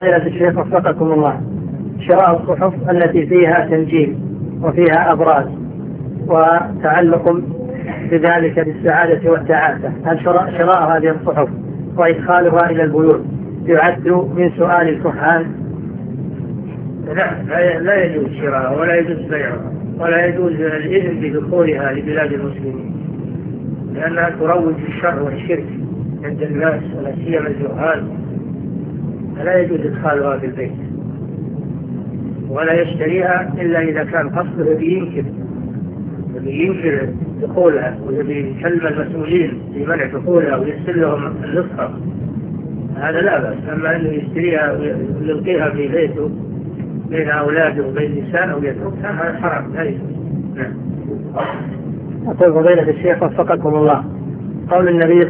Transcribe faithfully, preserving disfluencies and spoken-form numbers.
فضيلة الشيخ وفقكم الله، شراء الصحف التي فيها تنجيم وفيها أبراج وتعلق بذلك بالسعادة والتعاسة، هل شراء, شراء هذه الصحف وإدخالها إلى البيوت يعد من سؤال الكهان؟ لا, لا يجوز شراء ولا يجوز بيعها ولا يجوز الإذن بدخولها لبلاد المسلمين، لأنها تروج للشر والشرك عند الناس ولا سيما الجهال، فلا يجوز إدخالها في البيت ولا يشتريها إلا إذا كان قصده بينكر بينكر دخولها ويكلم المسؤولين في منع دخولها ويرسل لهم النسخة، هذا لا بأس. أما أنه يشتريها ويلقيها في بيته بين أولاده وبين نساء ويتركها هذا حرام لا يجوز. أقول فضيلة الشيخ وفقكم الله، قول النبي